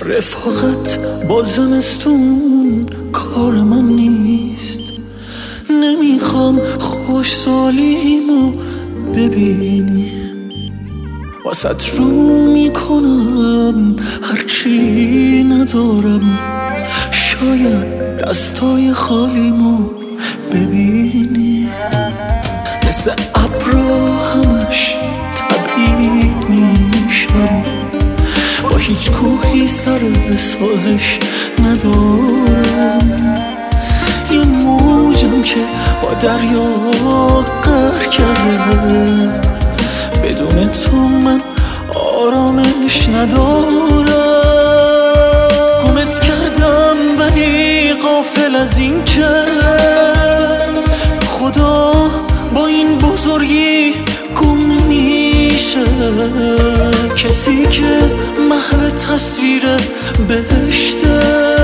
رفاقت با زمستون کار من نیست. نمیخوام خوش سالیمو ببینی، واسط رو میکنم هرچی ندارم. شاید دستای خالیمو ببینی، مثل ابرا همش تبعید میشم. با هیچ کوهی سر سازش ندارم. یه موجم که با دریا قهر کرده، بدون تو من آرامش ندارم. گمت کردم ولی غافل از این که خدا با این بزرگی گم نمیشه. کسی که محو تصویر بهشته،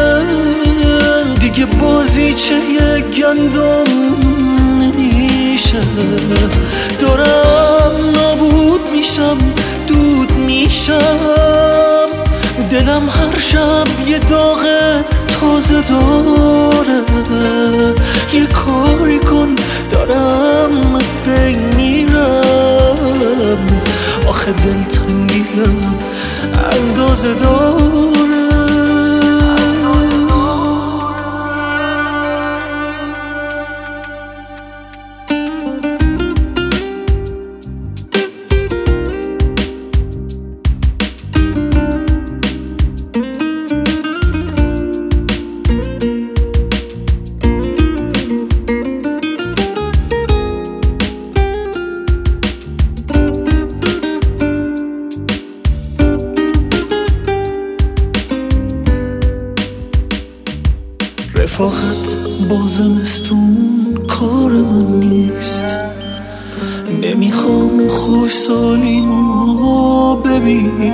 دیگه بازیچه گندم نمیشه. دارم نابود میشم، دود میشم. دلم هر شب یه داغ تازه داره. یه کاری کن دارم از بین میرم. آخه دلتنگیم اندازه داره. رفاقت با زمستون کار من نیست. نمیخوام خوش سالیمو ببینی،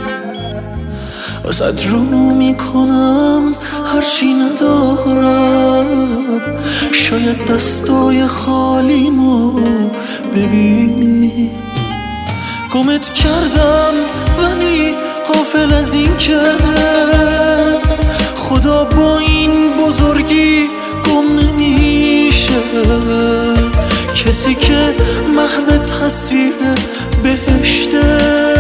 واسه رو میکنم هرچی ندارم. شاید دستای خالیمو ببینی. گمت کردم ولی غافل از این که خدا با این بزرگی گم نمیشه. کسی که محو تصویر بهشته،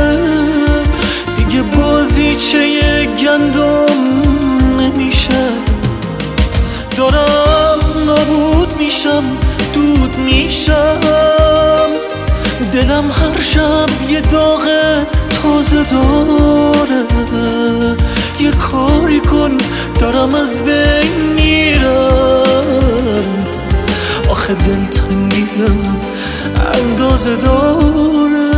دیگه بازیچه گندم نمیشه. دارم نابود میشم، دود میشم. دلم هر شب یه داغ تازه داره. یه کاری کن دارم از بین میرم. آخه دلتنگیم اندازه داره.